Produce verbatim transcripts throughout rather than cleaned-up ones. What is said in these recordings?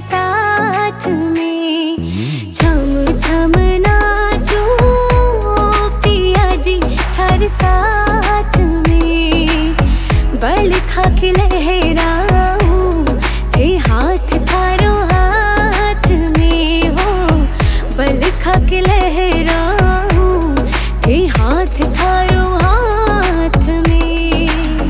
साथ में। छम छम नाचो पिया जी हर साथ में। बल खा के लहराऊं थे हाथ थारो हाथ में हो। बल खा के लहराऊं थे हाथ थारो हाथ में।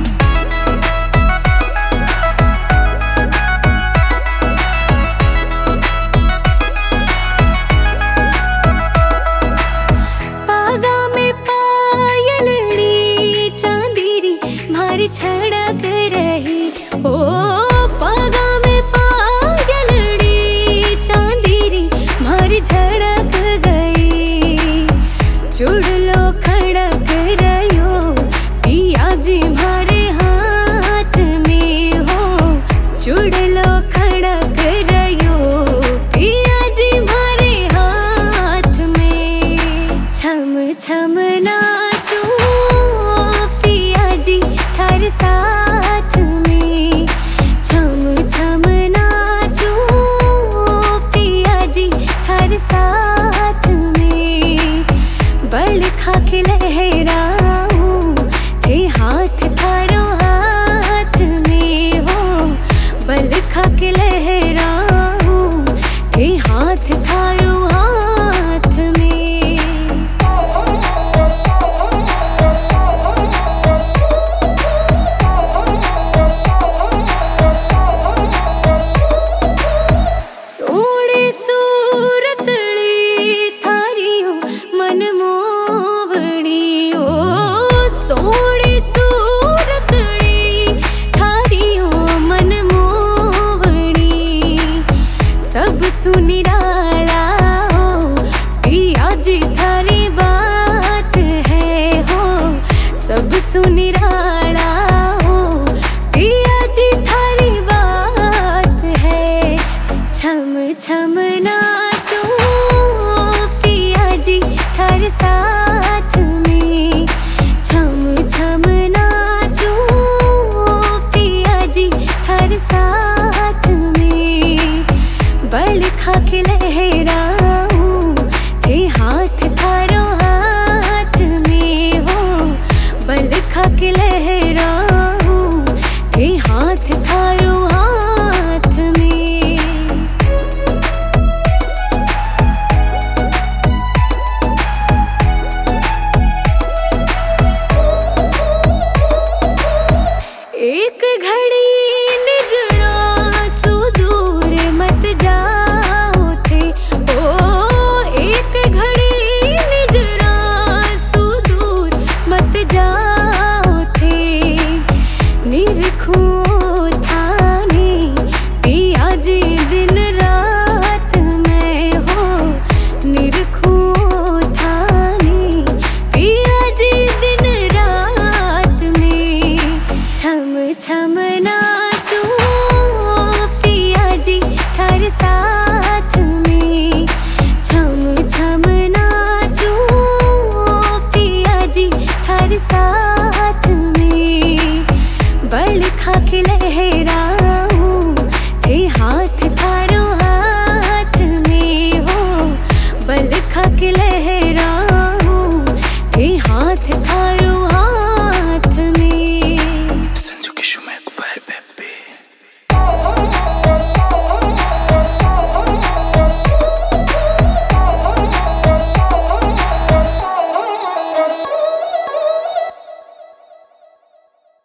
पागा में पायलड़ी चांदीरी मारी छड़क रही ओ। पागा में पायलड़ी चांदीरी मारी झड़क गई। चुड़लो खड़क रहो पिया जी मारे हाथ में हो। चुड़लो खड़क रहो पिया जी मारे हाथ में। छम छम नाचो पिया जी थार साथ में। छम छम नाचो पिया जी थार साथ में। बल खा के लहराऊं थे हाथ थारो हाथ में हो। बल खा के लहराऊं थे हाथ थारो हाथ में। सोने सूरतड़ी थारियो मन मोवड़ी ओ। सोने सूरतड़ी थारियो मन मोवड़ी। सब सुनिराला हो पिया जी थारी बात है हो। सब सुनिराला हो पिया जी थारी बात है। छम छम नाचो पिया जी थार साथ में। छम छम नाचो पिया जी थार साथ में। बल खा के लहरा